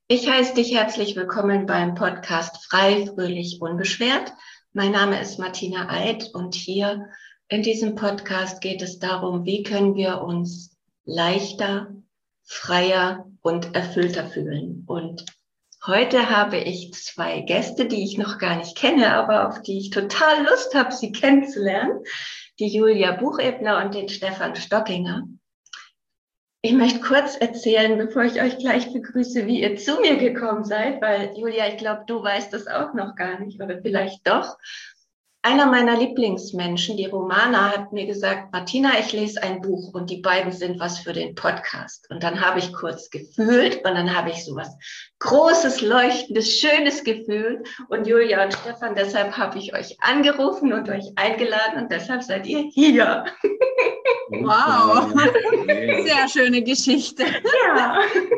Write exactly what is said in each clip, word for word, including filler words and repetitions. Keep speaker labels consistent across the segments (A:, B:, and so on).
A: Ich heiße dich herzlich willkommen beim Podcast Frei, Fröhlich, Unbeschwert. Mein Name ist Martina Eid und hier in diesem Podcast geht es darum, wie können wir uns leichter, freier und erfüllter fühlen. Und heute habe ich zwei Gäste, die ich noch gar nicht kenne, aber auf die ich total Lust habe, sie kennenzulernen. Die Julia Buchebner und den Stefan Stockinger. Ich möchte kurz erzählen, bevor ich euch gleich begrüße, wie ihr zu mir gekommen seid, weil Julia, ich glaube, du weißt das auch noch gar nicht oder vielleicht doch. Einer meiner Lieblingsmenschen, die Romana, hat mir gesagt, Martina, ich lese ein Buch und die beiden sind was für den Podcast. Und dann habe ich kurz gefühlt und dann habe ich so was Großes, Leuchtendes, Schönes gefühlt. Und Julia und Stefan, deshalb habe ich euch angerufen und euch eingeladen und deshalb seid ihr hier.
B: Wow, sehr schöne Geschichte.
A: Ja.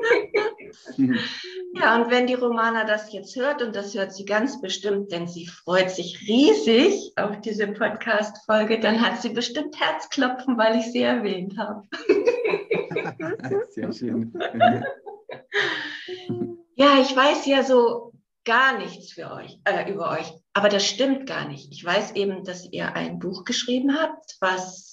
A: Ja, und wenn die Romana das jetzt hört, und das hört sie ganz bestimmt, denn sie freut sich riesig auf diese Podcast-Folge, dann hat sie bestimmt Herzklopfen, weil ich sie erwähnt habe.
C: Sehr schön.
A: Ja, ich weiß ja so gar nichts für euch, äh, über euch, aber das stimmt gar nicht. Ich weiß eben, dass ihr ein Buch geschrieben habt, was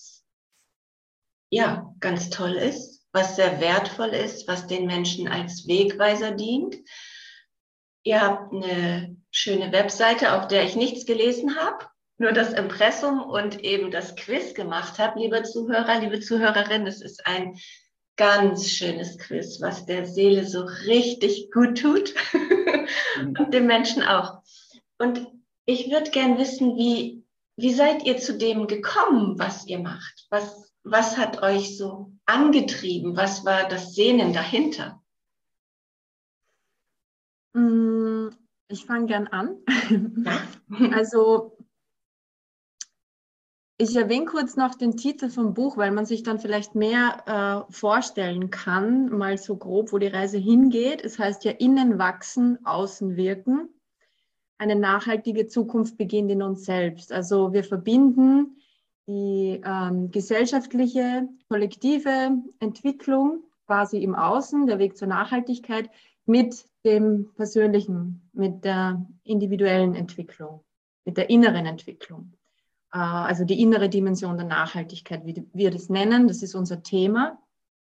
A: ja ganz toll ist, was sehr wertvoll ist, was den Menschen als Wegweiser dient. Ihr habt eine schöne Webseite, auf der ich nichts gelesen habe, nur das Impressum und eben das Quiz gemacht habe, liebe Zuhörer, liebe Zuhörerin. Es ist ein ganz schönes Quiz, was der Seele so richtig gut tut und dem Menschen auch. Und ich würde gern wissen, wie, wie seid ihr zu dem gekommen, was ihr macht? Was, was hat euch so angetrieben? Was war das Sehnen dahinter?
B: Ich fange gern an.
A: Ja.
B: Also ich erwähne kurz noch den Titel vom Buch, weil man sich dann vielleicht mehr äh, vorstellen kann, mal so grob, wo die Reise hingeht. Es heißt ja innen wachsen, außen wirken. Eine nachhaltige Zukunft beginnt in uns selbst. Also wir verbinden die ähm, gesellschaftliche, kollektive Entwicklung quasi im Außen, der Weg zur Nachhaltigkeit, mit dem Persönlichen, mit der individuellen Entwicklung, mit der inneren Entwicklung. Äh, also die innere Dimension der Nachhaltigkeit, wie wir das nennen, das ist unser Thema.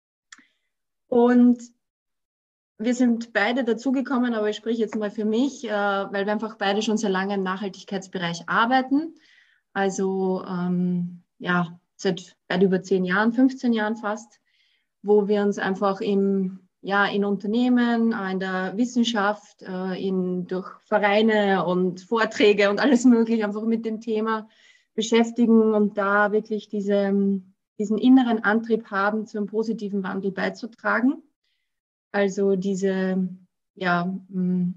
B: Und wir sind beide dazugekommen, aber ich spreche jetzt mal für mich, äh, weil wir einfach beide schon sehr lange im Nachhaltigkeitsbereich arbeiten. Also ähm, ja, seit weit über zehn Jahren, fünfzehn Jahren fast, wo wir uns einfach im, ja, in Unternehmen, in der Wissenschaft, äh, in, durch Vereine und Vorträge und alles Mögliche einfach mit dem Thema beschäftigen und da wirklich diese, diesen inneren Antrieb haben, zu einem positiven Wandel beizutragen. Also diese ja, mh,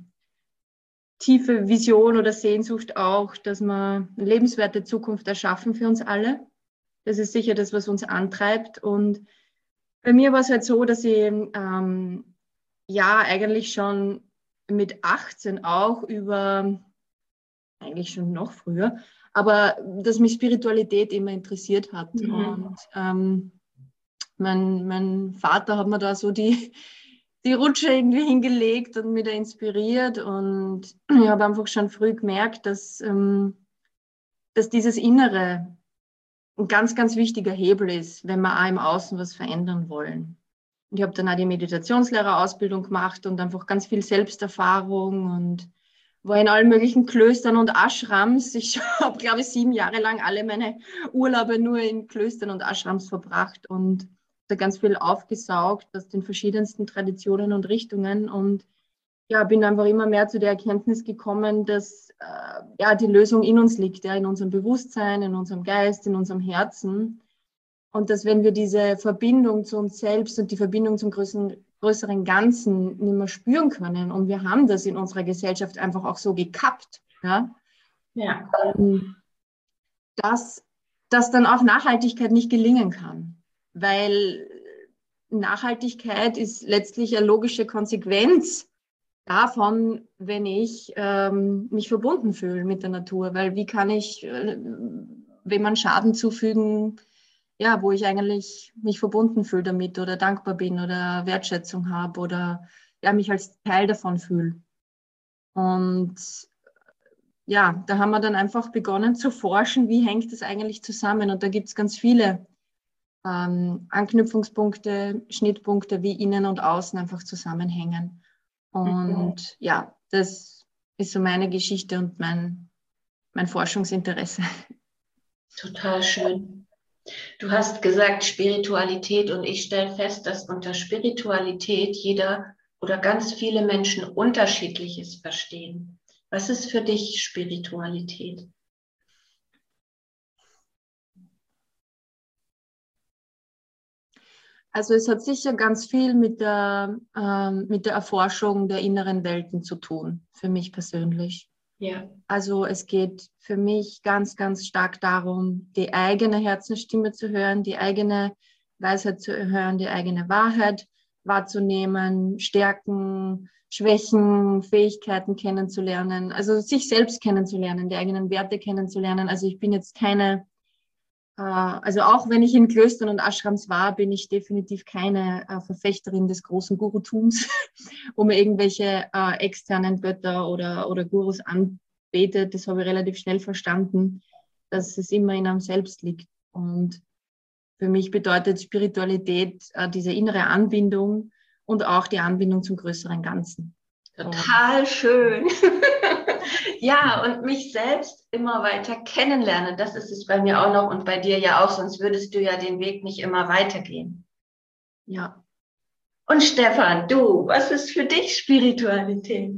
B: tiefe Vision oder Sehnsucht auch, dass wir eine lebenswerte Zukunft erschaffen für uns alle. Das ist sicher das, was uns antreibt. Und bei mir war es halt so, dass ich ähm, ja eigentlich schon mit achtzehn auch über, eigentlich schon noch früher, aber dass mich Spiritualität immer interessiert hat. Mhm. Und ähm, mein, mein Vater hat mir da so die die Rutsche irgendwie hingelegt und mich da inspiriert. Und ich habe einfach schon früh gemerkt, dass, ähm, dass dieses Innere ein ganz, ganz wichtiger Hebel ist, wenn wir auch im Außen was verändern wollen. Und ich habe dann auch die Meditationslehrerausbildung gemacht und einfach ganz viel Selbsterfahrung und war in allen möglichen Klöstern und Ashrams. Ich habe, glaube ich, sieben Jahre lang alle meine Urlaube nur in Klöstern und Ashrams verbracht und da ganz viel aufgesaugt aus den verschiedensten Traditionen und Richtungen und ja, bin einfach immer mehr zu der Erkenntnis gekommen, dass äh, ja, die Lösung in uns liegt, ja, in unserem Bewusstsein, in unserem Geist, in unserem Herzen und dass wenn wir diese Verbindung zu uns selbst und die Verbindung zum größeren, größeren Ganzen nicht mehr spüren können und wir haben das in unserer Gesellschaft einfach auch so gekappt, ja,
A: Ja.
B: dass, dass dann auch Nachhaltigkeit nicht gelingen kann. Weil Nachhaltigkeit ist letztlich eine logische Konsequenz davon, wenn ich ähm, mich verbunden fühle mit der Natur. Weil wie kann ich, äh, wenn man Schaden zufügen, ja, wo ich eigentlich mich verbunden fühle damit oder dankbar bin oder Wertschätzung habe oder ja, mich als Teil davon fühle. Und ja, da haben wir dann einfach begonnen zu forschen, wie hängt das eigentlich zusammen. Und da gibt es ganz viele ähm, Anknüpfungspunkte, Schnittpunkte, wie innen und außen einfach zusammenhängen. Und ja, das ist so meine Geschichte und mein, mein Forschungsinteresse.
A: Total schön. Du hast gesagt Spiritualität und ich stelle fest, dass unter Spiritualität jeder oder ganz viele Menschen Unterschiedliches verstehen. Was ist für dich Spiritualität?
B: Also es hat sicher ganz viel mit der, ähm, mit der Erforschung der inneren Welten zu tun, für mich persönlich.
A: Ja.
B: Also es geht für mich ganz, ganz stark darum, die eigene Herzensstimme zu hören, die eigene Weisheit zu hören, die eigene Wahrheit wahrzunehmen, Stärken, Schwächen, Fähigkeiten kennenzulernen, also sich selbst kennenzulernen, die eigenen Werte kennenzulernen. Also ich bin jetzt keine, äh, also auch wenn ich in Klöstern und Ashrams war, bin ich definitiv keine äh, Verfechterin des großen Gurutums, wo mir irgendwelche äh, externen Götter oder, oder Gurus anbetet. Das habe ich relativ schnell verstanden, dass es immer in einem selbst liegt. Und für mich bedeutet Spiritualität äh, diese innere Anbindung und auch die Anbindung zum größeren Ganzen.
A: Total schön. Ja, und mich selbst immer weiter kennenlernen. Das ist es bei mir auch noch und bei dir ja auch, sonst würdest du ja den Weg nicht immer weitergehen.
B: Ja.
A: Und Stefan, du, was ist für dich Spiritualität?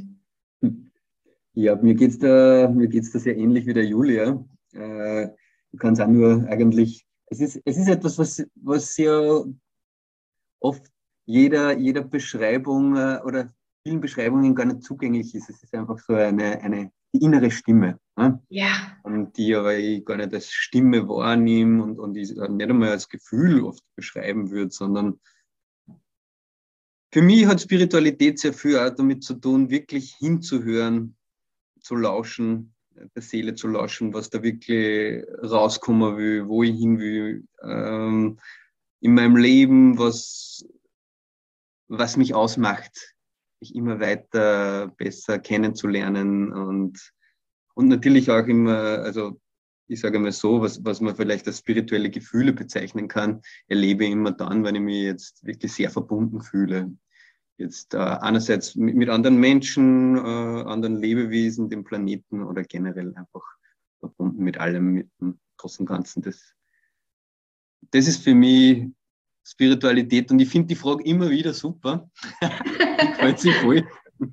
C: Ja, mir geht's da, mir geht's da sehr ähnlich wie der Julia. Äh, du kannst auch nur eigentlich, es ist, es ist etwas, was, was ja oft jeder, jeder Beschreibung äh, oder vielen Beschreibungen gar nicht zugänglich ist. Es ist einfach so eine, eine innere Stimme. Ne?
A: Ja.
C: Und die aber ich gar nicht als Stimme wahrnehme und, und ich nicht einmal als Gefühl oft beschreiben würde, sondern für mich hat Spiritualität sehr viel auch damit zu tun, wirklich hinzuhören, zu lauschen, der Seele zu lauschen, was da wirklich rauskommen will, wo ich hin will, ähm, in meinem Leben, was, was mich ausmacht, mich immer weiter besser kennenzulernen und, und natürlich auch immer, also ich sage mal so, was, was man vielleicht als spirituelle Gefühle bezeichnen kann, erlebe ich immer dann, wenn ich mich jetzt wirklich sehr verbunden fühle. Jetzt äh, einerseits mit, mit anderen Menschen, äh, anderen Lebewesen, dem Planeten oder generell einfach verbunden mit allem, mit dem großen Ganzen. Das, das ist für mich Spiritualität und ich finde die Frage immer wieder super. Die gefällt sich voll.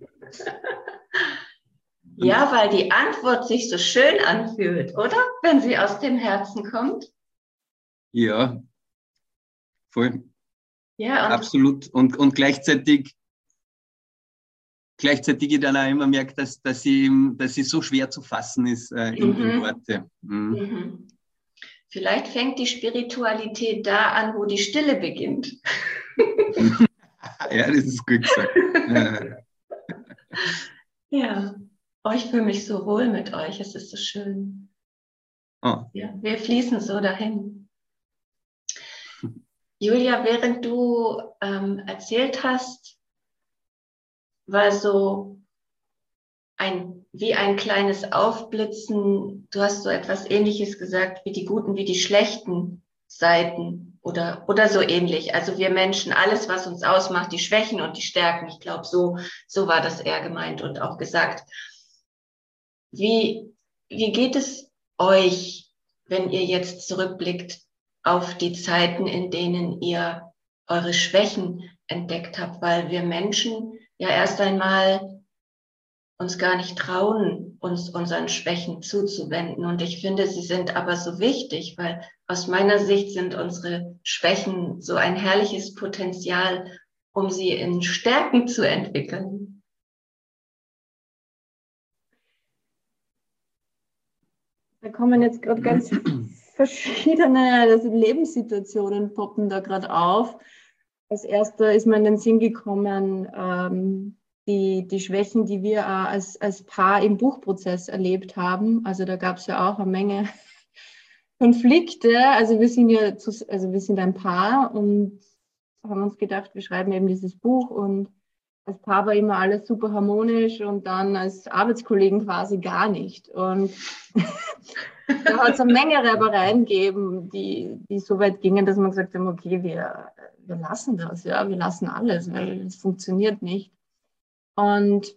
A: Ja, weil die Antwort sich so schön anfühlt, oder? Wenn sie aus dem Herzen kommt.
C: Ja, voll.
A: Ja, und
C: absolut. Und, und gleichzeitig, gleichzeitig ich dann auch immer merke, dass, dass, sie, dass sie so schwer zu fassen ist äh, in,
A: mhm.
C: in Worte. Mhm.
A: Mhm. Vielleicht fängt die Spiritualität da an, wo die Stille beginnt.
C: Ja, das ist gut gesagt.
A: Ja, oh, ich fühle mich so wohl mit euch. Es ist so schön.
C: Oh.
A: Ja, wir fließen so dahin. Julia, während du ähm, erzählt hast, war so ein, wie ein kleines Aufblitzen. Du hast so etwas Ähnliches gesagt, wie die guten, wie die schlechten Seiten oder, oder so ähnlich. Also wir Menschen, alles, was uns ausmacht, die Schwächen und die Stärken. Ich glaube, so, so war das eher gemeint und auch gesagt. Wie, wie geht es euch, wenn ihr jetzt zurückblickt auf die Zeiten, in denen ihr eure Schwächen entdeckt habt? Weil wir Menschen ja erst einmal uns gar nicht trauen, uns unseren Schwächen zuzuwenden. Und ich finde, sie sind aber so wichtig, weil aus meiner Sicht sind unsere Schwächen so ein herrliches Potenzial, um sie in Stärken zu entwickeln.
B: Da kommen jetzt gerade ganz verschiedene also Lebenssituationen poppen da gerade auf. Als erster ist mir in den Sinn gekommen, ähm, die, die Schwächen, die wir äh, als, als Paar im Buchprozess erlebt haben. Also da gab es ja auch eine Menge Konflikte. Also wir sind ja zu, also wir sind ein Paar und haben uns gedacht, wir schreiben eben dieses Buch und als Paar war immer alles super harmonisch und dann als Arbeitskollegen quasi gar nicht. Und da hat es eine Menge Reibereien gegeben, die, die so weit gingen, dass man gesagt haben, okay, wir, wir lassen das, ja, wir lassen alles, weil es funktioniert nicht. Und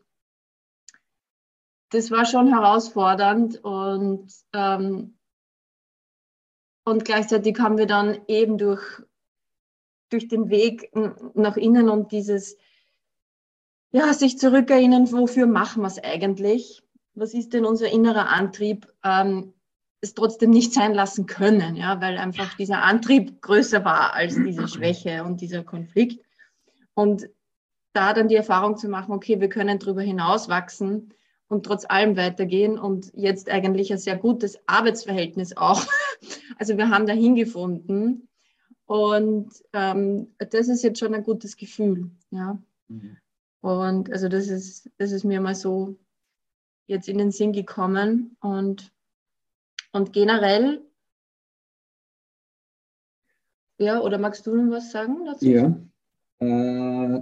B: das war schon herausfordernd und, ähm, und gleichzeitig haben wir dann eben durch, durch den Weg nach innen und dieses, ja, sich zurückerinnern, wofür machen wir es eigentlich? Was ist denn unser innerer Antrieb? Ähm, es trotzdem nicht sein lassen können, ja, weil einfach dieser Antrieb größer war als diese Schwäche und dieser Konflikt. Und da dann die Erfahrung zu machen, okay, wir können darüber hinaus wachsen und trotz allem weitergehen und jetzt eigentlich ein sehr gutes Arbeitsverhältnis auch. Also wir haben dahin gefunden und ähm, das ist jetzt schon ein gutes Gefühl, ja. Mhm. Und also das ist, das ist mir mal so jetzt in den Sinn gekommen und, und generell, ja, oder magst du noch was sagen dazu?
C: Ja, äh,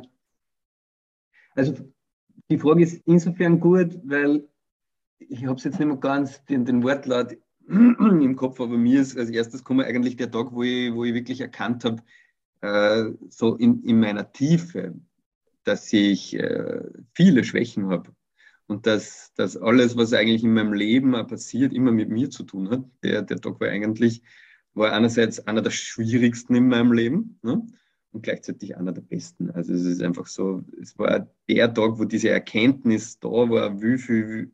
C: also die Frage ist insofern gut, weil ich habe es jetzt nicht mehr ganz den, den Wortlaut im Kopf, aber mir ist als erstes kommen eigentlich der Tag, wo ich, wo ich wirklich erkannt habe, äh, so in, in meiner Tiefe, dass ich äh, viele Schwächen habe und dass, dass alles, was eigentlich in meinem Leben passiert, immer mit mir zu tun hat. Der, der Tag war eigentlich, war einerseits einer der schwierigsten in meinem Leben, ne? Und gleichzeitig einer der besten. Also es ist einfach so, es war der Tag, wo diese Erkenntnis da war, wie viel,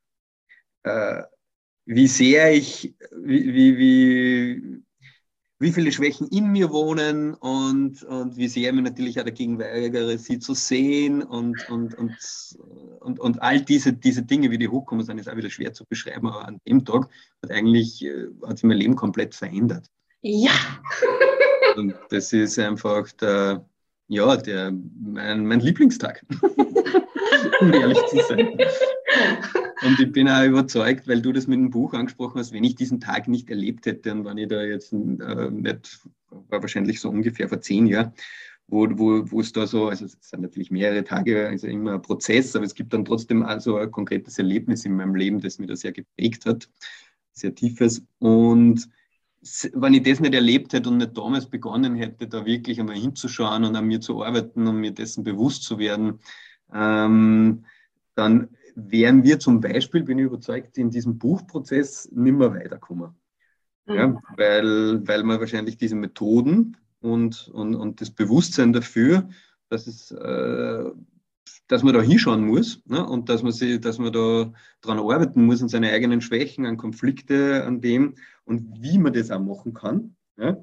C: äh, wie sehr ich, wie, wie, wie, wie viele Schwächen in mir wohnen und, und wie sehr ich mich natürlich auch dagegen weigere, sie zu sehen und, und, und, und, und all diese, diese Dinge, wie die hochkommen, sind, ist auch wieder schwer zu beschreiben, aber an dem Tag hat eigentlich, hat sich mein Leben komplett verändert.
A: Ja!
C: Und das ist einfach der, ja, der, mein, mein Lieblingstag, um ehrlich zu sein. Und ich bin auch überzeugt, weil du das mit dem Buch angesprochen hast, wenn ich diesen Tag nicht erlebt hätte, und wenn ich da jetzt äh, nicht, war wahrscheinlich so ungefähr vor zehn Jahren, wo, wo, wo es da so, also es sind natürlich mehrere Tage, also immer ein Prozess, aber es gibt dann trotzdem also ein konkretes Erlebnis in meinem Leben, das mir da sehr geprägt hat, sehr tiefes. Und wenn ich das nicht erlebt hätte und nicht damals begonnen hätte, da wirklich einmal hinzuschauen und an mir zu arbeiten und mir dessen bewusst zu werden, ähm, dann wären wir zum Beispiel, bin ich überzeugt, in diesem Buchprozess nicht mehr weiterkommen. Mhm. Ja, weil, weil man wahrscheinlich diese Methoden und, und, und das Bewusstsein dafür, dass, es, äh, dass man da hinschauen muss, ne, und dass man, sich, dass man da dran arbeiten muss, an seine eigenen Schwächen, an Konflikte, an dem und wie man das auch machen kann, ja,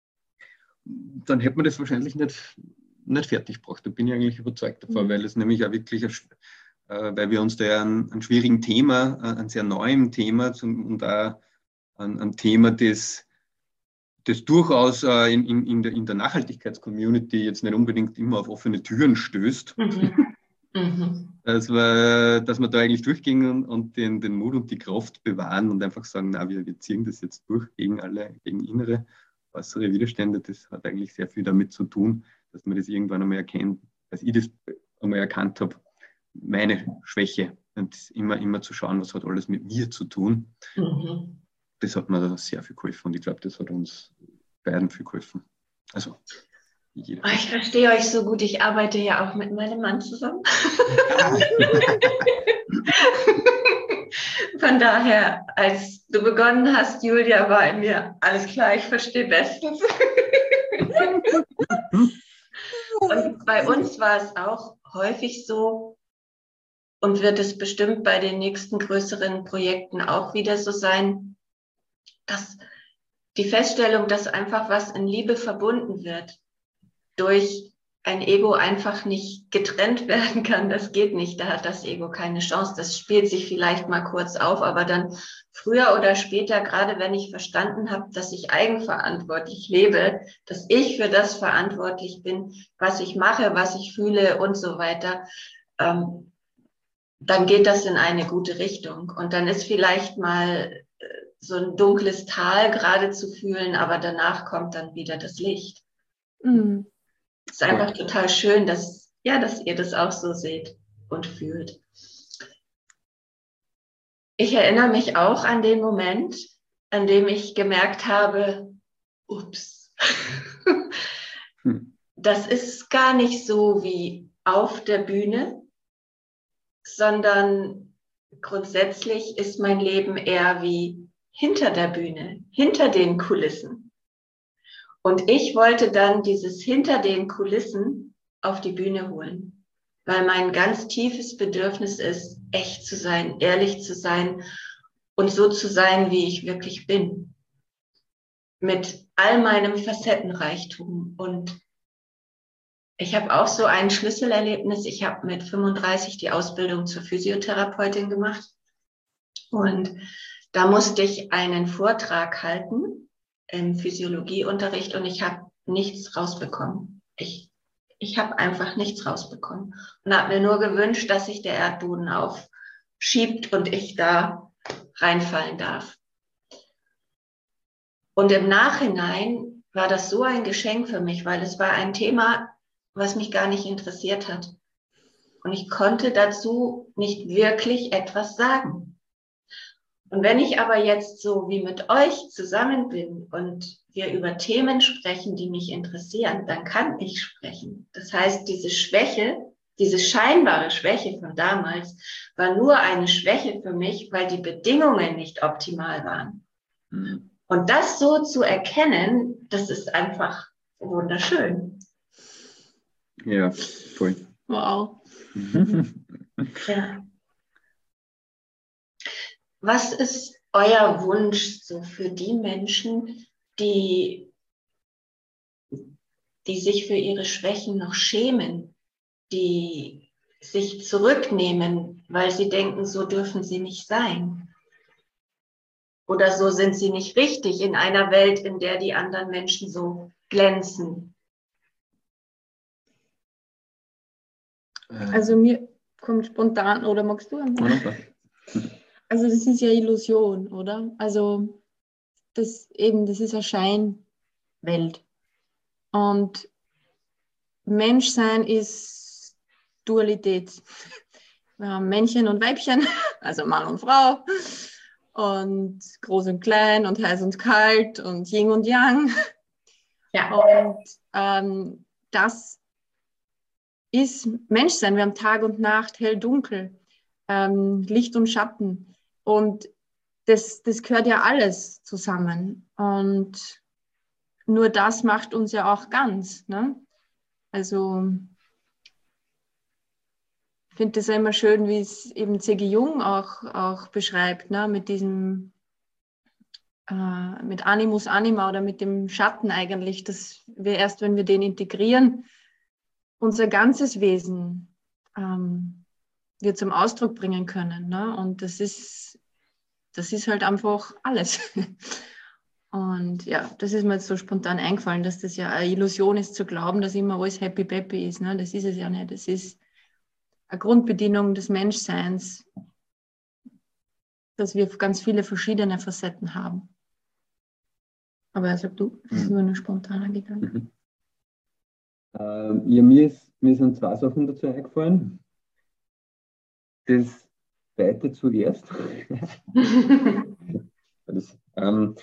C: dann hätte man das wahrscheinlich nicht, nicht fertig gebracht. Da bin ich eigentlich überzeugt davon, mhm. weil es nämlich auch wirklich, ein, weil wir uns da einen, einen schwierigen Thema, ein sehr neuem Thema zum, und auch ein, ein Thema, das, das durchaus in, in, in der, in der Nachhaltigkeits-Community jetzt nicht unbedingt immer auf offene Türen stößt. Mhm. Mhm. Dass, wir, dass wir da eigentlich durchgehen und, und den, den Mut und die Kraft bewahren und einfach sagen, na, wir, wir ziehen das jetzt durch gegen alle, gegen innere, äußere Widerstände. Das hat eigentlich sehr viel damit zu tun, dass man das irgendwann einmal erkennt, dass ich das einmal erkannt habe, meine Schwäche und immer, immer zu schauen, was hat alles mit mir zu tun. Mhm. Das hat mir sehr viel geholfen und ich glaube, das hat uns beiden viel geholfen. Also jeder.
A: Ich verstehe euch so gut, ich arbeite ja auch mit meinem Mann zusammen. Ja. Von daher, als du begonnen hast, Julia, war in mir alles klar, ich verstehe bestens. Und bei uns war es auch häufig so und wird es bestimmt bei den nächsten größeren Projekten auch wieder so sein, dass die Feststellung, dass einfach was in Liebe verbunden wird, durch ein Ego einfach nicht getrennt werden kann. Das geht nicht. Da hat das Ego keine Chance. Das spielt sich vielleicht mal kurz auf, aber dann früher oder später, gerade wenn ich verstanden habe, dass ich eigenverantwortlich lebe, dass ich für das verantwortlich bin, was ich mache, was ich fühle und so weiter, ähm, dann geht das in eine gute Richtung. Und dann ist vielleicht mal so ein dunkles Tal gerade zu fühlen, aber danach kommt dann wieder das Licht. Mhm. Es ist einfach total schön, dass, ja, dass ihr das auch so seht und fühlt. Ich erinnere mich auch an den Moment, an dem ich gemerkt habe, ups, das ist gar nicht so wie auf der Bühne, sondern grundsätzlich ist mein Leben eher wie hinter der Bühne, hinter den Kulissen. Und ich wollte dann dieses hinter den Kulissen auf die Bühne holen, weil mein ganz tiefes Bedürfnis ist, echt zu sein, ehrlich zu sein und so zu sein, wie ich wirklich bin. Mit all meinem Facettenreichtum. Und ich habe auch so ein Schlüsselerlebnis. Ich habe mit fünfunddreißig die Ausbildung zur Physiotherapeutin gemacht. Und da musste ich einen Vortrag halten im Physiologieunterricht und ich habe nichts rausbekommen. Ich, ich habe einfach nichts rausbekommen und habe mir nur gewünscht, dass sich der Erdboden aufschiebt und ich da reinfallen darf. Und im Nachhinein war das so ein Geschenk für mich, weil es war ein Thema, was mich gar nicht interessiert hat. Und ich konnte dazu nicht wirklich etwas sagen. Und wenn ich aber jetzt so wie mit euch zusammen bin und wir über Themen sprechen, die mich interessieren, dann kann ich sprechen. Das heißt, diese Schwäche, diese scheinbare Schwäche von damals war nur eine Schwäche für mich, weil die Bedingungen nicht optimal waren. Mhm. Und das so zu erkennen, das ist einfach wunderschön.
C: Ja, voll.
B: Wow.
A: Ja. Was ist euer Wunsch so für die Menschen, die, die sich für ihre Schwächen noch schämen, die sich zurücknehmen, weil sie denken, so dürfen sie nicht sein? Oder so sind sie nicht richtig in einer Welt, in der die anderen Menschen so glänzen?
B: Also mir kommt spontan, oder magst du? Also das ist ja Illusion, oder? Also das eben, das ist eine Scheinwelt. Und Menschsein ist Dualität. Wir haben Männchen und Weibchen, also Mann und Frau, und groß und klein und heiß und kalt und Yin und Yang. Ja. Und ähm, das ist Menschsein. Wir haben Tag und Nacht, hell, dunkel, ähm, Licht und Schatten. Und das, das gehört ja alles zusammen. Und nur das macht uns ja auch ganz. Ne? Also ich finde das ja immer schön, wie es eben C G Jung auch, auch beschreibt, ne? Mit diesem, äh, mit Animus Anima oder mit dem Schatten eigentlich, dass wir erst, wenn wir den integrieren, unser ganzes Wesen ähm, wir zum Ausdruck bringen können. Ne? Und das ist, das ist halt einfach alles. Und ja, das ist mir jetzt so spontan eingefallen, dass das ja eine Illusion ist, zu glauben, dass immer alles happy-peppy ist. Ne? Das ist es ja nicht. Das ist eine Grundbedingung des Menschseins, dass wir ganz viele verschiedene Facetten haben. Aber er sagt, du, das ist nur eine spontane Gedanke.
C: Mhm. Ähm, ja, mir, ist, mir sind zwei Sachen dazu eingefallen. Das zweite zuerst. das, ähm,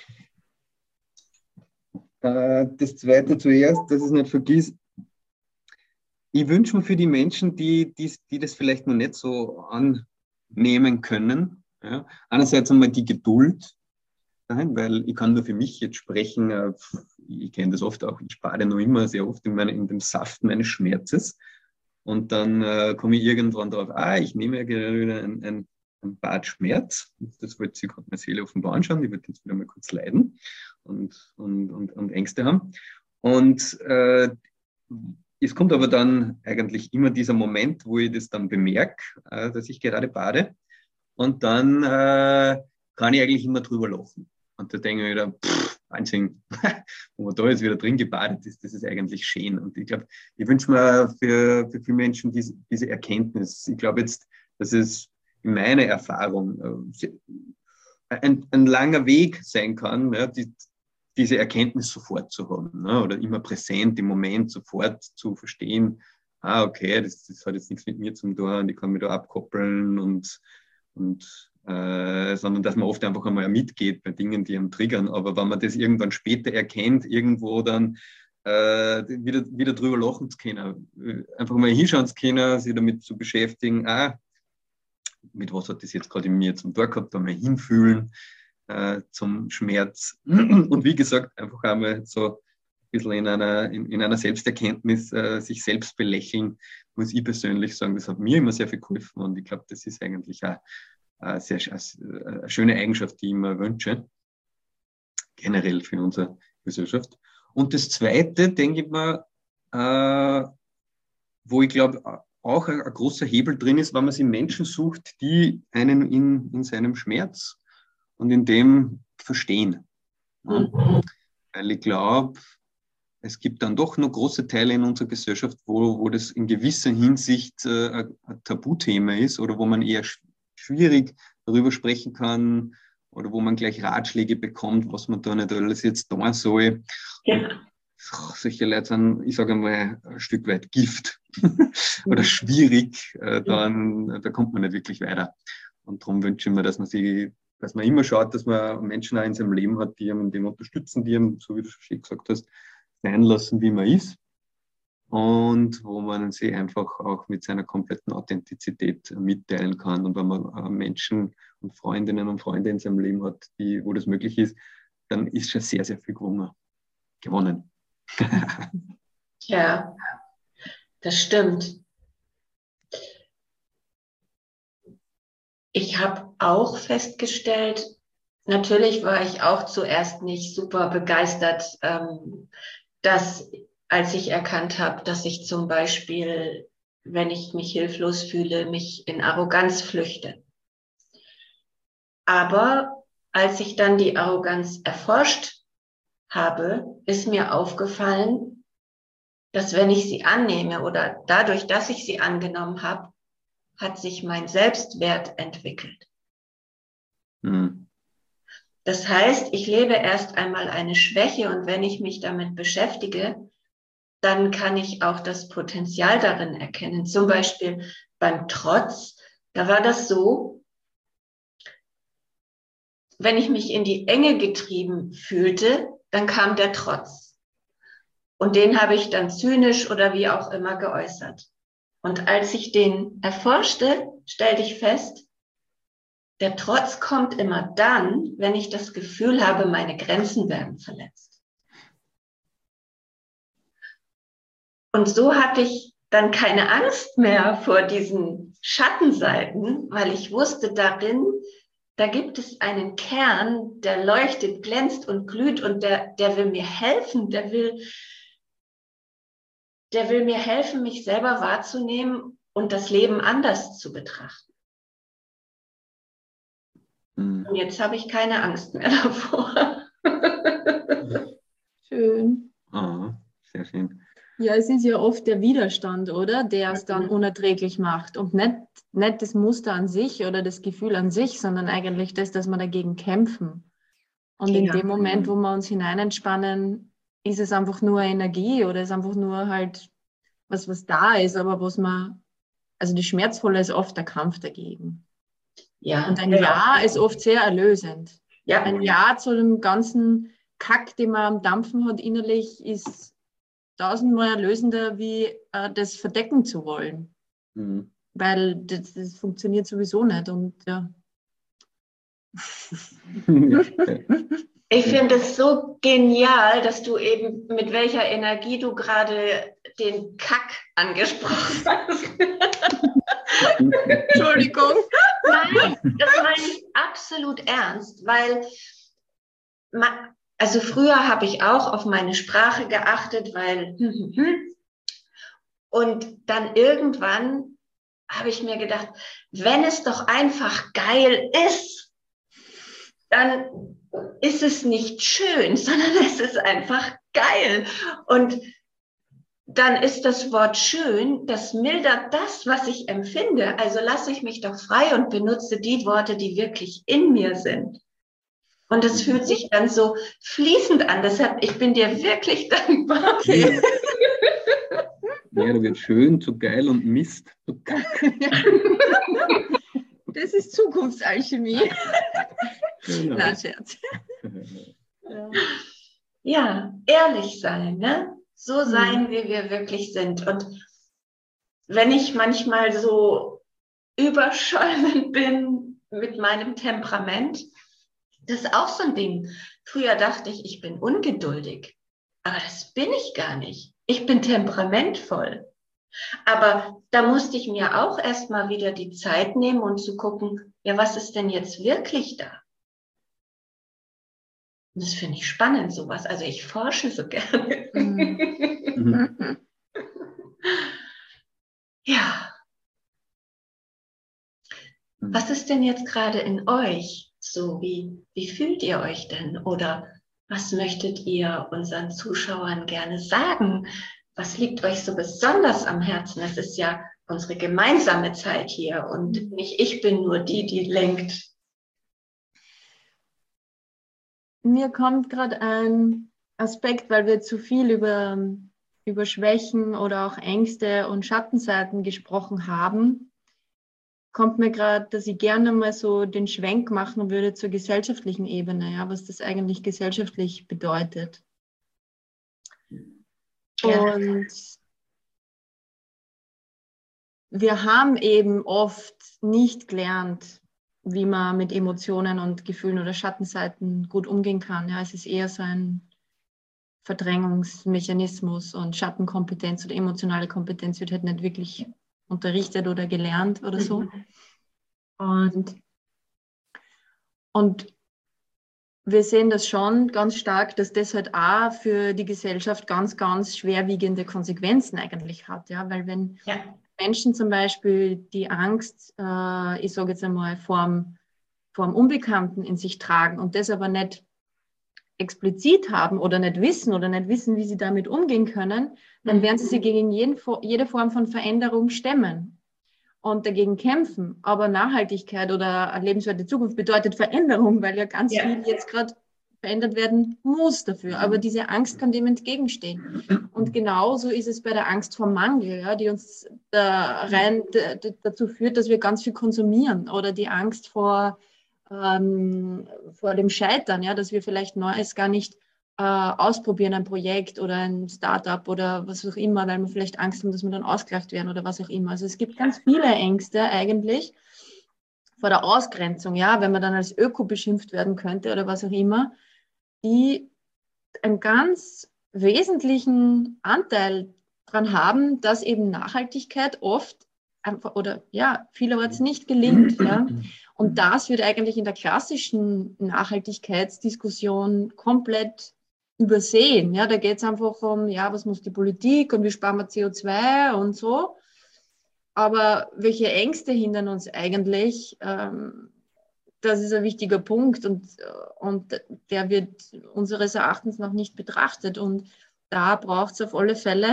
C: äh, das zweite zuerst, dass ich es nicht vergiss. Ich wünsche mir für die Menschen, die, die, die das vielleicht noch nicht so annehmen können, ja, einerseits einmal die Geduld, nein, weil ich kann nur für mich jetzt sprechen, äh, ich kenne das oft auch, ich bade noch immer sehr oft in, meine, in dem Saft meines Schmerzes und dann äh, komme ich irgendwann darauf, ah, ich nehme ja gerade wieder ein, ein, ein Bad Schmerz, das wollte sich gerade meine Seele offenbar anschauen, die wird jetzt wieder mal kurz leiden und, und, und, und Ängste haben und äh, es kommt aber dann eigentlich immer dieser Moment, wo ich das dann bemerke, äh, dass ich gerade bade und dann äh, kann ich eigentlich immer drüber lachen. Und da denke ich wieder, pff, Wahnsinn, wo man da jetzt wieder drin gebadet ist, das ist eigentlich schön. Und ich glaube, ich wünsche mir für, für viele Menschen diese, diese Erkenntnis. Ich glaube jetzt, dass es in meiner Erfahrung äh, ein, ein langer Weg sein kann, ja, die, diese Erkenntnis sofort zu haben, ne? Oder immer präsent im Moment sofort zu verstehen, ah, okay, das, das hat jetzt nichts mit mir zu tun und ich kann mich da abkoppeln und, und äh, sondern dass man oft einfach einmal mitgeht bei Dingen, die einem triggern. Aber wenn man das irgendwann später erkennt, irgendwo dann äh, wieder, wieder drüber lachen zu können, einfach mal hinschauen zu können, sich damit zu beschäftigen, ah, mit was hat das jetzt gerade in mir zum Tor gehabt, einmal hinfühlen äh, zum Schmerz. Und wie gesagt, einfach einmal so ein bisschen in einer, in, in einer Selbsterkenntnis äh, sich selbst belächeln, muss ich persönlich sagen, das hat mir immer sehr viel geholfen und ich glaube, das ist eigentlich auch eine, sehr, eine schöne Eigenschaft, die ich mir wünsche, generell für unsere Gesellschaft. Und das Zweite, denke ich mal, äh, wo ich glaube, auch ein, ein großer Hebel drin ist, wenn man sich Menschen sucht, die einen in, in seinem Schmerz und in dem verstehen. Ja? Mhm. Weil ich glaube, es gibt dann doch noch große Teile in unserer Gesellschaft, wo, wo das in gewisser Hinsicht äh, ein, ein Tabuthema ist oder wo man eher sch- schwierig darüber sprechen kann oder wo man gleich Ratschläge bekommt, was man da nicht alles jetzt tun soll. Ja. Solche Leute sind, ich sage mal, ein Stück weit Gift oder schwierig, äh, dann, da kommt man nicht wirklich weiter. Und darum wünsche ich mir, dass man sich, dass man immer schaut, dass man Menschen auch in seinem Leben hat, die einem in dem unterstützen, die einem, so wie du schon gesagt hast, sein lassen, wie man ist. Und wo man sich einfach auch mit seiner kompletten Authentizität mitteilen kann. Und wenn man Menschen und Freundinnen und Freunde in seinem Leben hat, die, wo das möglich ist, dann ist schon sehr, sehr viel gewonnen. gewonnen.
A: Ja, das stimmt. Ich habe auch festgestellt, natürlich war ich auch zuerst nicht super begeistert, ähm, dass als ich erkannt habe, dass ich zum Beispiel, wenn ich mich hilflos fühle, mich in Arroganz flüchte. Aber als ich dann die Arroganz erforscht habe, ist mir aufgefallen, dass wenn ich sie annehme oder dadurch, dass ich sie angenommen habe, hat sich mein Selbstwert entwickelt. Mhm. Das heißt, ich lebe erst einmal eine Schwäche und wenn ich mich damit beschäftige, dann kann ich auch das Potenzial darin erkennen. Zum Beispiel beim Trotz, da war das so, wenn ich mich in die Enge getrieben fühlte, dann kam der Trotz. Und den habe ich dann zynisch oder wie auch immer geäußert. Und als ich den erforschte, stellte ich fest, der Trotz kommt immer dann, wenn ich das Gefühl habe, meine Grenzen werden verletzt. Und so hatte ich dann keine Angst mehr vor diesen Schattenseiten, weil ich wusste darin, da gibt es einen Kern, der leuchtet, glänzt und glüht und der, der will mir helfen, der will, der will mir helfen, mich selber wahrzunehmen und das Leben anders zu betrachten. Mhm. Und jetzt habe ich keine Angst mehr davor.
B: Schön.
C: Ah, sehr schön.
B: Ja, es ist ja oft der Widerstand, oder? Der es dann unerträglich macht. Und nicht, nicht das Muster an sich oder das Gefühl an sich, sondern eigentlich das, dass wir dagegen kämpfen. Und ja. In dem Moment, wo wir uns hineinentspannen, ist es einfach nur Energie oder ist einfach nur halt was, was da ist, aber was man, also das Schmerzvolle ist oft der Kampf dagegen. Ja. Und ein Ja, Ja ist oft sehr erlösend. Ja. Ein Ja zu dem ganzen Kack, den man am Dampfen hat innerlich, ist tausendmal erlösender, wie äh, das verdecken zu wollen. Mhm. Weil das, das funktioniert sowieso nicht. Und ja.
A: Ich finde es so genial, dass du eben mit welcher Energie du gerade den Kack angesprochen hast.
B: Entschuldigung.
A: Nein, das meine ich absolut ernst, weil man, also früher habe ich auch auf meine Sprache geachtet, weil und dann irgendwann habe ich mir gedacht, wenn es doch einfach geil ist, dann ist es nicht schön, sondern es ist einfach geil. Und dann ist das Wort schön, das mildert das, was ich empfinde. Also lasse ich mich doch frei und benutze die Worte, die wirklich in mir sind. Und es fühlt sich dann so fließend an. Deshalb, ich bin dir wirklich dankbar. Okay.
C: Schwer wird schön, zu geil und Mist, zu kack.
B: Das ist Zukunftsalchemie.
C: Genau.
B: Na, Scherz.
A: Ja. Ja, ehrlich sein, ne? So sein, mhm. wie wir wirklich sind. Und wenn ich manchmal so überschäumend bin mit meinem Temperament, das ist auch so ein Ding. Früher dachte ich, ich bin ungeduldig, aber das bin ich gar nicht. Ich bin temperamentvoll. Aber da musste ich mir auch erstmal wieder die Zeit nehmen und zu gucken, ja, was ist denn jetzt wirklich da? Und das finde ich spannend, sowas. Also ich forsche so gerne. Mhm. Ja. Was ist denn jetzt gerade in euch? So, wie, wie fühlt ihr euch denn? Oder was möchtet ihr unseren Zuschauern gerne sagen? Was liegt euch so besonders am Herzen? Es ist ja unsere gemeinsame Zeit hier und nicht ich bin nur die, die lenkt.
B: Mir kommt gerade ein Aspekt, weil wir zu viel über, über Schwächen oder auch Ängste und Schattenseiten gesprochen haben, kommt mir gerade, dass ich gerne mal so den Schwenk machen würde zur gesellschaftlichen Ebene, ja, was das eigentlich gesellschaftlich bedeutet. Ja. Und wir haben eben oft nicht gelernt, wie man mit Emotionen und Gefühlen oder Schattenseiten gut umgehen kann. Ja, es ist eher so ein Verdrängungsmechanismus und Schattenkompetenz oder emotionale Kompetenz wird halt nicht wirklich unterrichtet oder gelernt oder so. Mhm. Und, und wir sehen das schon ganz stark, dass das halt auch für die Gesellschaft ganz, ganz schwerwiegende Konsequenzen eigentlich hat. Ja? Weil wenn ja. Menschen zum Beispiel die Angst, äh, ich sage jetzt einmal, vorm, vorm Unbekannten in sich tragen und das aber nicht explizit haben oder nicht wissen oder nicht wissen, wie sie damit umgehen können, dann werden sie sich gegen jeden, jede Form von Veränderung stemmen und dagegen kämpfen. Aber Nachhaltigkeit oder eine lebenswerte Zukunft bedeutet Veränderung, weil ja ganz ja. viel jetzt gerade verändert werden muss dafür. Aber diese Angst kann dem entgegenstehen. Und genauso ist es bei der Angst vor Mangel, ja, die uns da rein d- dazu führt, dass wir ganz viel konsumieren. Oder die Angst vor, ähm, vor dem Scheitern, ja, dass wir vielleicht Neues gar nicht äh, ausprobieren, ein Projekt oder ein Startup oder was auch immer, weil wir vielleicht Angst haben, dass wir dann ausgelacht werden oder was auch immer. Also es gibt ganz viele Ängste eigentlich vor der Ausgrenzung, ja, wenn man dann als Öko beschimpft werden könnte oder was auch immer, die einen ganz wesentlichen Anteil daran haben, dass eben Nachhaltigkeit oft einfach oder ja, vielerorts nicht gelingt. Ja. Und das wird eigentlich in der klassischen Nachhaltigkeitsdiskussion komplett übersehen. Ja. Da geht es einfach um, ja, was muss die Politik und wie sparen wir C O zwei und so. Aber welche Ängste hindern uns eigentlich? Ähm, Das ist ein wichtiger Punkt und, und der wird unseres Erachtens noch nicht betrachtet. Und da braucht es auf alle Fälle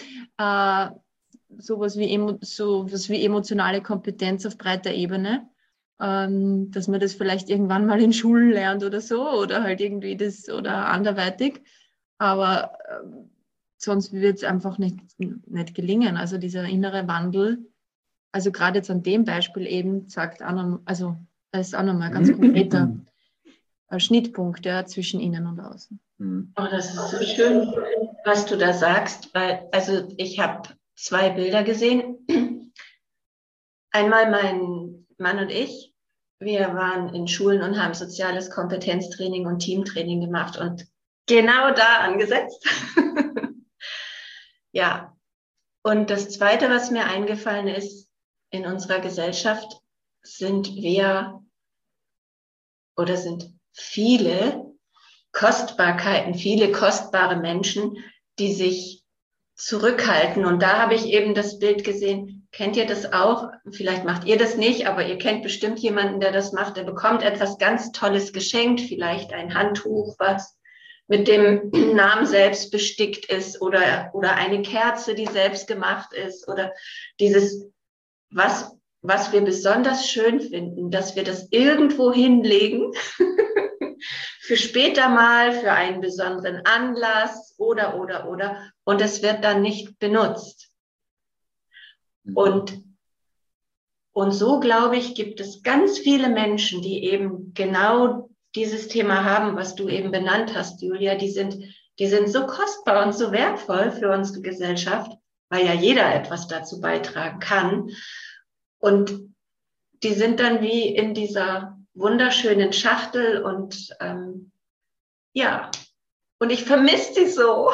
B: äh, sowas wie, emo, sowas wie emotionale Kompetenz auf breiter Ebene, ähm, dass man das vielleicht irgendwann mal in Schulen lernt oder so oder halt irgendwie das oder anderweitig. Aber äh, sonst wird es einfach nicht, nicht gelingen. Also dieser innere Wandel, also gerade jetzt an dem Beispiel eben, sagt auch, also das ist auch nochmal ein ganz konkreter Schnittpunkt ja, zwischen innen und außen.
A: Oh, das ist so schön, was du da sagst, weil also ich habe zwei Bilder gesehen. Einmal mein Mann und ich, wir waren in Schulen und haben soziales Kompetenztraining und Teamtraining gemacht und genau da angesetzt. Ja, und das Zweite, was mir eingefallen ist, in unserer Gesellschaft sind wir oder sind viele Kostbarkeiten, viele kostbare Menschen, die sich zurückhalten. Und da habe ich eben das Bild gesehen. Kennt ihr das auch? Vielleicht macht ihr das nicht, aber ihr kennt bestimmt jemanden, der das macht. Der bekommt etwas ganz Tolles geschenkt, vielleicht ein Handtuch, was mit dem Namen selbst bestickt ist oder, oder eine Kerze, die selbst gemacht ist oder dieses, was, was wir besonders schön finden, dass wir das irgendwo hinlegen für später mal, für einen besonderen Anlass oder, oder, oder. Und es wird dann nicht benutzt. Und, und so, glaube ich, gibt es ganz viele Menschen, die eben genau dieses Thema haben, was du eben benannt hast, Julia. Die sind, die sind so kostbar und so wertvoll für unsere Gesellschaft, weil ja jeder etwas dazu beitragen kann. Und die sind dann wie in dieser wunderschönen Schachtel und ähm, ja, und ich vermisse die so.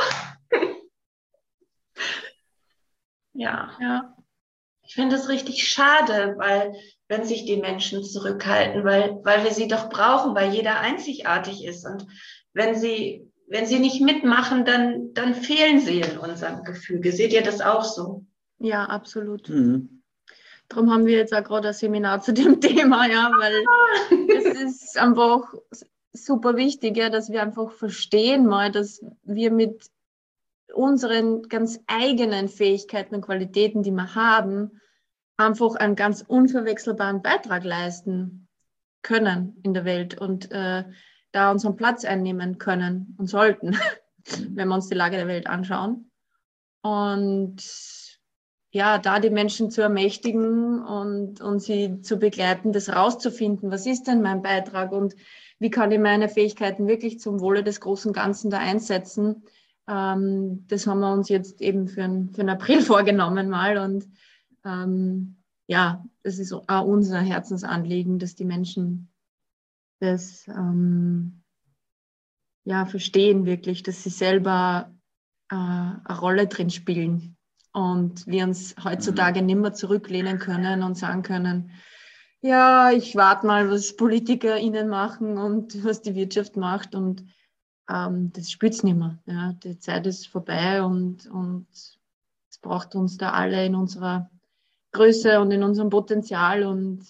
A: Ja.
B: Ja.
A: Ich finde es richtig schade, weil wenn sich die Menschen zurückhalten, weil, weil wir sie doch brauchen, weil jeder einzigartig ist. Und wenn sie, wenn sie nicht mitmachen, dann, dann fehlen sie in unserem Gefüge. Seht ihr das auch so?
B: Ja, absolut.
C: Mhm.
B: Darum haben wir jetzt auch gerade ein Seminar zu dem Thema, ja, weil es ist einfach super wichtig, ja, dass wir einfach verstehen mal, dass wir mit unseren ganz eigenen Fähigkeiten und Qualitäten, die wir haben, einfach einen ganz unverwechselbaren Beitrag leisten können in der Welt und äh, da unseren Platz einnehmen können und sollten, wenn wir uns die Lage der Welt anschauen. Und ja, da die Menschen zu ermächtigen und, und sie zu begleiten, das rauszufinden, was ist denn mein Beitrag und wie kann ich meine Fähigkeiten wirklich zum Wohle des großen Ganzen da einsetzen. Ähm, das haben wir uns jetzt eben für den, für den April vorgenommen mal und ähm, ja, das ist auch unser Herzensanliegen, dass die Menschen das ähm, ja, verstehen wirklich, dass sie selber äh, eine Rolle drin spielen und wir uns heutzutage nicht mehr zurücklehnen können und sagen können, ja, ich warte mal, was PolitikerInnen machen und was die Wirtschaft macht und ähm, das spürt es nicht mehr. Ja. Die Zeit ist vorbei und, und es braucht uns da alle in unserer Größe und in unserem Potenzial und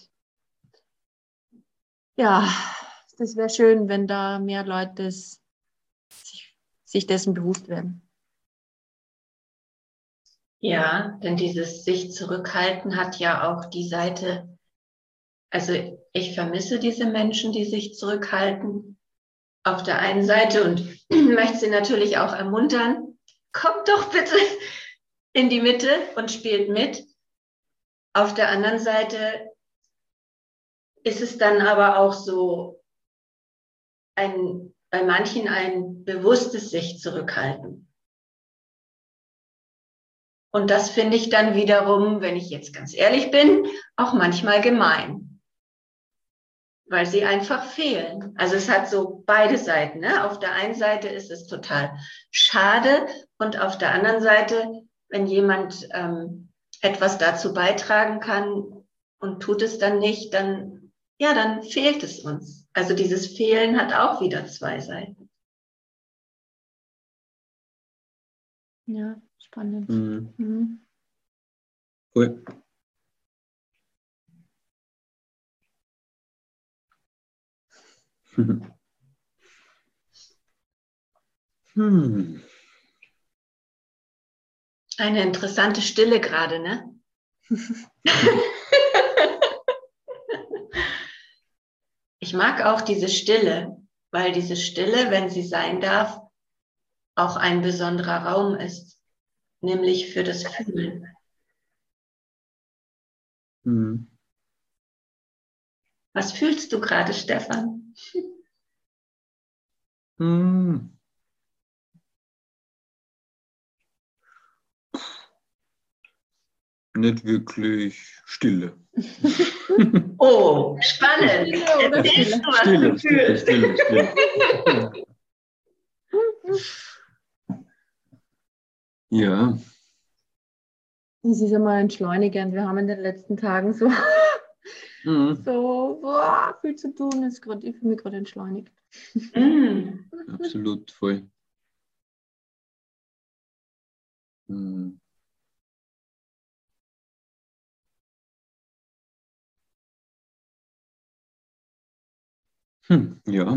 B: ja, das wäre schön, wenn da mehr Leute sich, sich dessen bewusst werden.
A: Ja, denn dieses sich zurückhalten hat ja auch die Seite, also ich vermisse diese Menschen, die sich zurückhalten auf der einen Seite und möchte sie natürlich auch ermuntern, kommt doch bitte in die Mitte und spielt mit. Auf der anderen Seite ist es dann aber auch so ein, bei manchen ein bewusstes sich zurückhalten. Und das finde ich dann wiederum, wenn ich jetzt ganz ehrlich bin, auch manchmal gemein, weil sie einfach fehlen. Also es hat so beide Seiten. Ne? Auf der einen Seite ist es total schade und auf der anderen Seite, wenn jemand ähm, etwas dazu beitragen kann und tut es dann nicht, dann, ja, dann fehlt es uns. Also dieses Fehlen hat auch wieder zwei Seiten.
B: Ja, spannend.
C: Mhm.
B: Mhm.
C: Cool. Hm.
A: Eine interessante Stille gerade, ne? Ich mag auch diese Stille, weil diese Stille, wenn sie sein darf, auch ein besonderer Raum ist, nämlich für das Fühlen.
C: Hm.
A: Was fühlst du gerade, Stefan?
C: Hm. Nicht wirklich Stille.
A: Oh, spannend.
B: Stille oder
A: Erzählst du, was
C: Stille,
A: du
C: Stille,
A: fühlst?
C: Stille, Stille. Ja.
B: Es ist einmal entschleunigend. Wir haben in den letzten Tagen so,
C: Mhm.
B: so boah, viel zu tun. Ist grad, ich fühle mich gerade entschleunigt.
A: Mm.
C: Absolut voll. Hm. Hm, ja.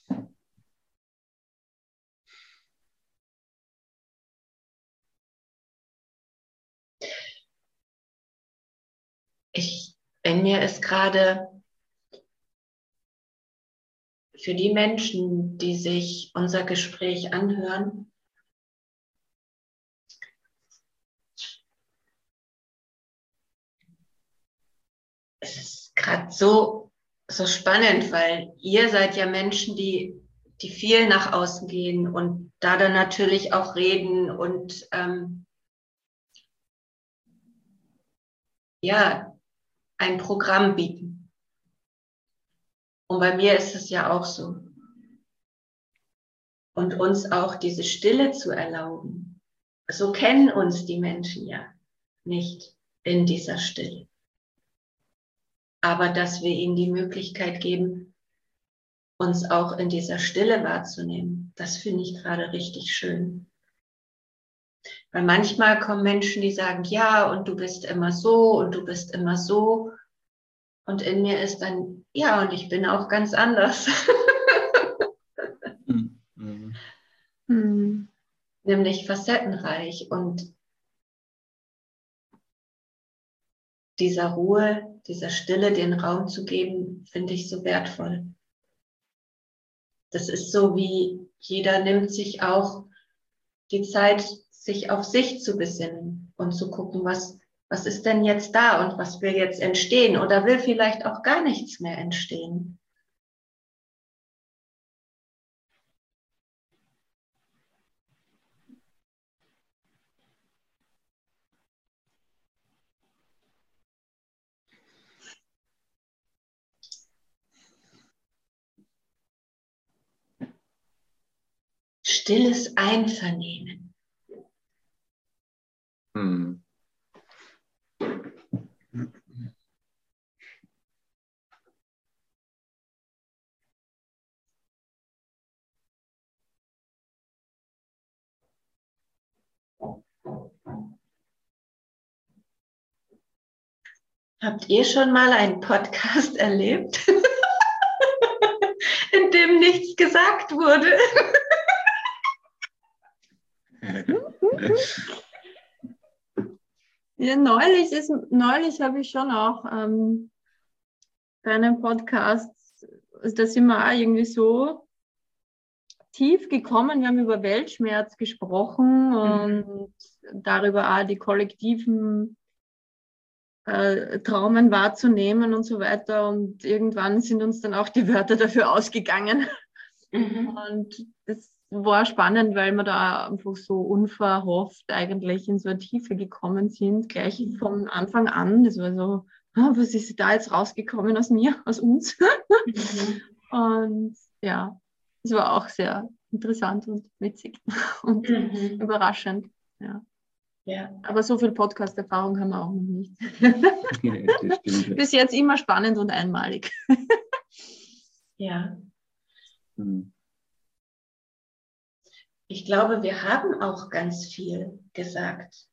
A: Ich, in mir ist gerade für die Menschen, die sich unser Gespräch anhören, es ist gerade so, so spannend, weil ihr seid ja Menschen, die, die viel nach außen gehen und da dann natürlich auch reden und ähm, ja, ein Programm bieten. Und bei mir ist es ja auch so. Und uns auch diese Stille zu erlauben. So kennen uns die Menschen ja nicht in dieser Stille. Aber dass wir ihnen die Möglichkeit geben, uns auch in dieser Stille wahrzunehmen, das finde ich gerade richtig schön. Weil manchmal kommen Menschen, die sagen, ja, und du bist immer so und du bist immer so. Und in mir ist dann, ja, und ich bin auch ganz anders.
C: Mhm.
B: Mhm.
A: Nämlich facettenreich. Und dieser Ruhe, dieser Stille den Raum zu geben, finde ich so wertvoll. Das ist so, wie jeder nimmt sich auch die Zeit, sich auf sich zu besinnen und zu gucken, was, was ist denn jetzt da und was will jetzt entstehen oder will vielleicht auch gar nichts mehr entstehen. Stilles Einvernehmen.
C: Mhm.
A: Habt ihr schon mal einen Podcast erlebt, in dem nichts gesagt wurde?
B: Ja, neulich ist, neulich habe ich schon auch ähm, bei einem Podcast, da sind wir auch irgendwie so tief gekommen. Wir haben über Weltschmerz gesprochen und darüber auch die kollektiven äh, Traumen wahrzunehmen und so weiter. Und irgendwann sind uns dann auch die Wörter dafür ausgegangen.
A: Mhm.
B: Und das war spannend, weil wir da einfach so unverhofft eigentlich in so eine Tiefe gekommen sind, gleich von Anfang an. Das war so, ah, was ist da jetzt rausgekommen aus mir, aus uns?
A: Mhm.
B: Und ja, es war auch sehr interessant und witzig und
A: Mhm.
B: überraschend. Ja.
A: Ja.
B: Aber so viel Podcast-Erfahrung haben wir auch noch nicht.
C: Ja, das stimmt.
B: Bis jetzt immer spannend und einmalig.
A: Ja.
C: Mhm.
A: Ich glaube, wir haben auch ganz viel gesagt.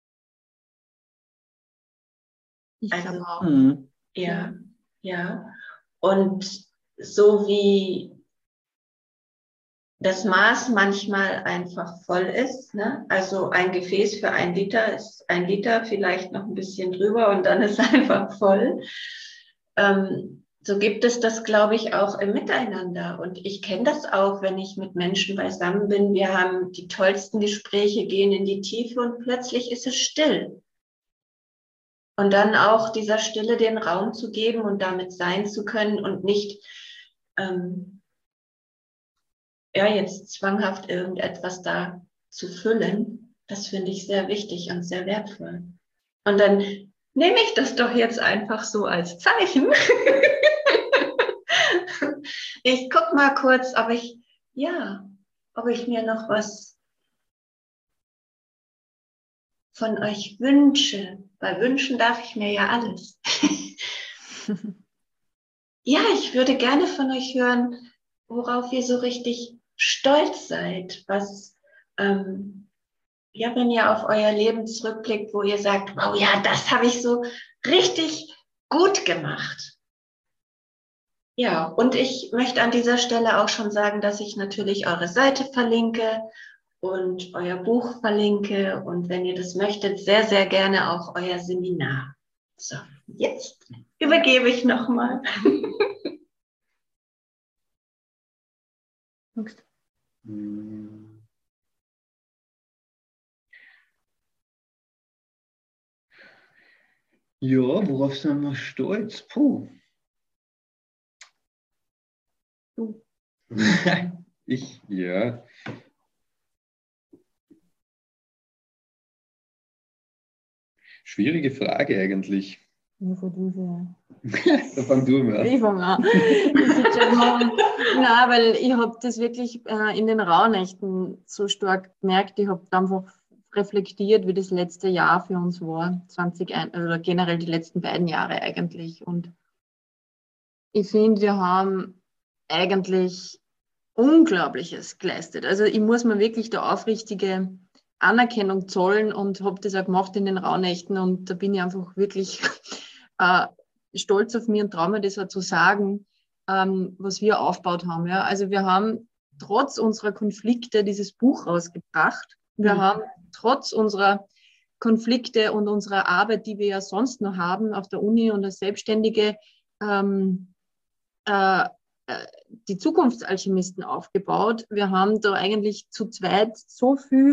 B: Ich
A: Also,
B: glaube auch.
C: Mhm.
A: ja, ja. Und so wie das Maß manchmal einfach voll ist, ne? Also ein Gefäß für ein Liter ist ein Liter, vielleicht noch ein bisschen drüber und dann ist einfach voll. Ähm, so gibt es das, glaube ich, auch im Miteinander. Und ich kenne das auch, wenn ich mit Menschen beisammen bin. Wir haben die tollsten Gespräche, gehen in die Tiefe und plötzlich ist es still. Und dann auch dieser Stille den Raum zu geben und damit sein zu können und nicht ähm, ja, jetzt zwanghaft irgendetwas da zu füllen, das finde ich sehr wichtig und sehr wertvoll. Und dann nehme ich das doch jetzt einfach so als Zeichen. Ich gucke mal kurz, ob ich, ja, ob ich mir noch was von euch wünsche. Bei Wünschen darf ich mir ja alles. Ja, ich würde gerne von euch hören, worauf ihr so richtig stolz seid, was, ähm, ja, wenn ihr auf euer Leben zurückblickt, wo ihr sagt, wow, ja, das habe ich so richtig gut gemacht. Ja, und ich möchte an dieser Stelle auch schon sagen, dass ich natürlich eure Seite verlinke und euer Buch verlinke und wenn ihr das möchtet, sehr, sehr gerne auch euer Seminar. So, jetzt übergebe ich nochmal.
C: Mhm. Ja, worauf sind wir stolz? Puh.
B: Du.
C: Ich, ja. Schwierige Frage eigentlich.
B: Ja, von du
C: Da fang du mal
B: Ich fange an. Ich sitze schon mal. Nein, weil ich habe das wirklich äh, in den Rauhnächten so stark gemerkt. Ich habe einfach reflektiert, wie das letzte Jahr für uns war, zwanzig, also generell die letzten beiden Jahre eigentlich. Und ich finde, wir haben eigentlich Unglaubliches geleistet. Also ich muss mir wirklich der aufrichtige Anerkennung zollen und habe das auch gemacht in den Rauhnächten. Und da bin ich einfach wirklich äh, stolz auf mich und traue mir das auch zu sagen, ähm, was wir aufgebaut haben. Ja. Also wir haben trotz unserer Konflikte dieses Buch rausgebracht. Wir
A: Mhm.
B: haben trotz unserer Konflikte und unserer Arbeit, die wir ja sonst noch haben auf der Uni und als Selbstständige, ähm, äh, die Zukunftsalchemisten aufgebaut. Wir haben da eigentlich zu zweit so viel,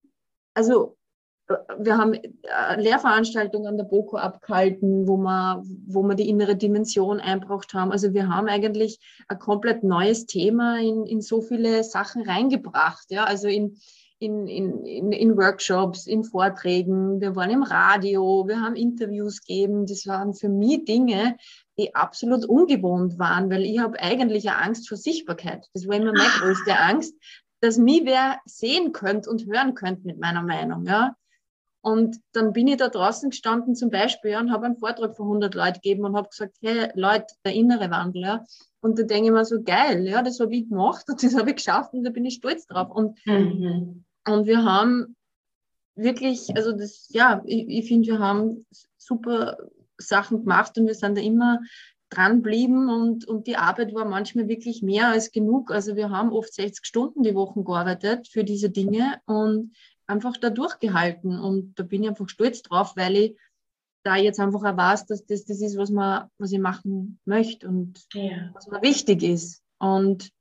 B: also wir haben Lehrveranstaltungen an der BOKU abgehalten, wo wir, wo wir die innere Dimension eingebracht haben. Also wir haben eigentlich ein komplett neues Thema in, in so viele Sachen reingebracht. Ja? Also in, in, in, in Workshops, in Vorträgen, wir waren im Radio, wir haben Interviews gegeben. Das waren für mich Dinge, die absolut ungewohnt waren, weil ich habe eigentlich eine Angst vor Sichtbarkeit. Das war immer meine größte Angst, dass mich wer sehen könnte und hören könnte mit meiner Meinung. Ja? Und dann bin ich da draußen gestanden zum Beispiel und habe einen Vortrag von hundert Leuten gegeben und habe gesagt, hey Leute, der innere Wandel. Ja? Und da denke ich mir so, geil, ja, das habe ich gemacht und das habe ich geschafft und da bin ich stolz drauf. Und,
A: Mhm.
B: und wir haben wirklich, also das, ja, ich, ich finde, wir haben super Sachen gemacht und wir sind da immer dranbleiben und, und die Arbeit war manchmal wirklich mehr als genug. Also wir haben oft sechzig Stunden die Woche gearbeitet für diese Dinge und einfach da durchgehalten. Und da bin ich einfach stolz drauf, weil ich da jetzt einfach auch weiß, dass das das ist, was, man, was ich machen möchte und
A: Ja.
B: was mir wichtig ist. Und,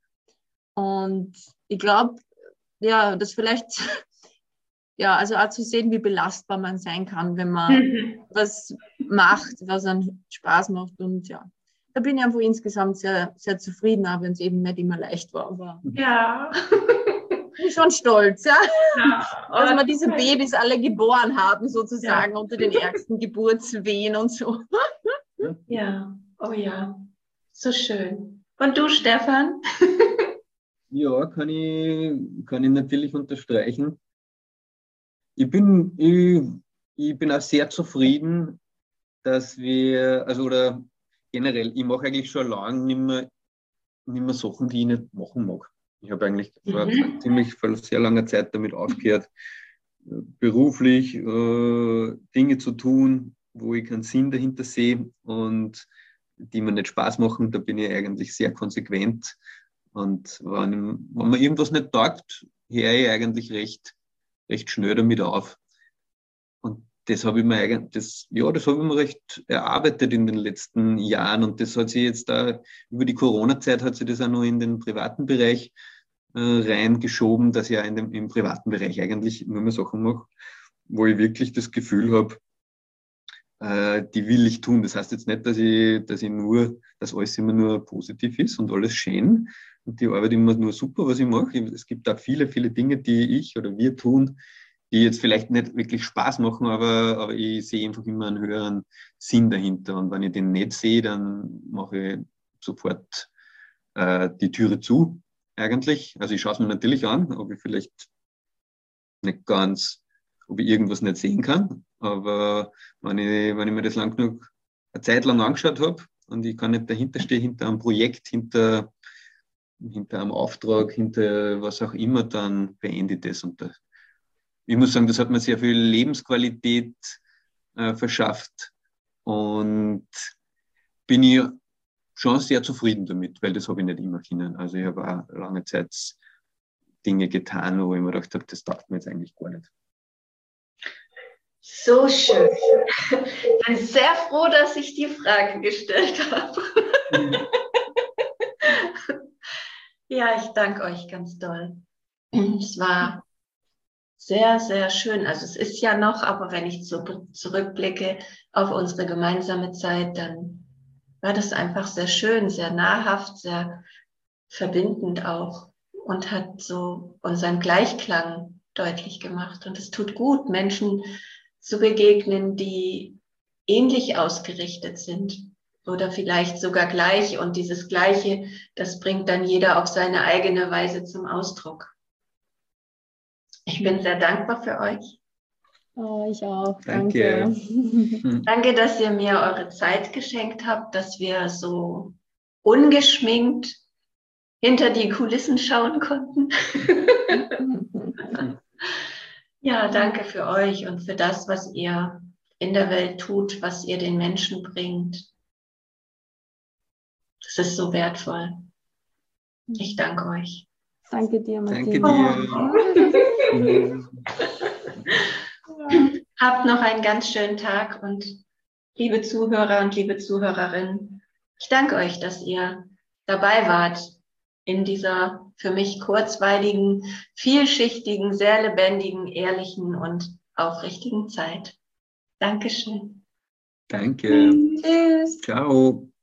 B: und ich glaube, ja, das vielleicht, ja, also auch zu sehen, wie belastbar man sein kann, wenn man
A: Mhm.
B: was macht, was einen Spaß macht. Und ja, da bin ich einfach insgesamt sehr, sehr zufrieden, auch wenn es eben nicht immer leicht war. Aber
A: Ja.
B: ich bin schon stolz, ja,
A: Ja.
B: dass
A: Oh,
B: wir diese Babys alle geboren haben, sozusagen,
A: ja.
B: unter den ärgsten Geburtswehen und so.
A: Ja. Oh ja. So schön. Und du, Stefan?
C: Ja, kann ich, kann ich natürlich unterstreichen. Ich bin, ich, ich bin auch sehr zufrieden, dass wir, also oder generell, ich mache eigentlich schon lange nicht mehr, nicht mehr Sachen, die ich nicht machen mag. Ich habe eigentlich vor
A: Mhm.
C: ziemlich vor sehr langer Zeit damit aufgehört, beruflich äh, Dinge zu tun, wo ich keinen Sinn dahinter sehe und die mir nicht Spaß machen. Da bin ich eigentlich sehr konsequent. Und wenn, wenn mir irgendwas nicht taugt, höre ich eigentlich recht, recht schnell damit auf. Und das habe ich mir eigentlich, das, ja, das habe ich mir recht erarbeitet in den letzten Jahren. Und das hat sich jetzt da über die Corona-Zeit hat sich das auch noch in den privaten Bereich äh, reingeschoben, dass ich ja in dem, im privaten Bereich eigentlich nur mehr Sachen mache, wo ich wirklich das Gefühl habe, äh, die will ich tun. Das heißt jetzt nicht, dass ich, dass ich nur, dass alles immer nur positiv ist und alles schön und die Arbeit immer nur super, was ich mache. Es gibt da viele, viele Dinge, die ich oder wir tun, die jetzt vielleicht nicht wirklich Spaß machen, aber, aber ich sehe einfach immer einen höheren Sinn dahinter. Und wenn ich den nicht sehe, dann mache ich sofort äh, die Türe zu, eigentlich. Also ich schaue es mir natürlich an, ob ich vielleicht nicht ganz, ob ich irgendwas nicht sehen kann. Aber wenn ich, wenn ich mir das lang genug, eine Zeit lang angeschaut habe und ich kann nicht dahinter stehen, hinter einem Projekt, hinter, hinter einem Auftrag, hinter was auch immer, dann beende ich das. Und das, ich muss sagen, das hat mir sehr viel Lebensqualität äh, verschafft und bin ich schon sehr zufrieden damit, weil das habe ich nicht immer können. Also ich habe auch lange Zeit Dinge getan, wo ich mir gedacht habe, das taugt mir jetzt eigentlich gar nicht.
A: So schön. Ich bin sehr froh, dass ich die Frage gestellt habe. Ja, ich danke euch ganz doll. Es war sehr, sehr schön. Also es ist ja noch, aber wenn ich so zurückblicke auf unsere gemeinsame Zeit, dann war das einfach sehr schön, sehr nahrhaft, sehr verbindend auch und hat so unseren Gleichklang deutlich gemacht. Und es tut gut, Menschen zu begegnen, die ähnlich ausgerichtet sind oder vielleicht sogar gleich. Und dieses Gleiche, das bringt dann jeder auf seine eigene Weise zum Ausdruck. Ich bin sehr dankbar für euch.
B: Oh, ich auch.
C: Danke.
B: Danke.
A: Danke, dass ihr mir eure Zeit geschenkt habt, dass wir so ungeschminkt hinter die Kulissen schauen konnten. Ja, danke für euch und für das, was ihr in der Welt tut, was ihr den Menschen bringt. Das ist so wertvoll. Ich danke euch.
B: Danke dir,
C: Danke
B: Martina.
C: dir.
A: Habt noch einen ganz schönen Tag und liebe Zuhörer und liebe Zuhörerinnen, ich danke euch, dass ihr dabei wart in dieser für mich kurzweiligen, vielschichtigen, sehr lebendigen, ehrlichen und aufrichtigen Zeit. Dankeschön.
C: Danke.
B: Tschüss.
C: Ciao.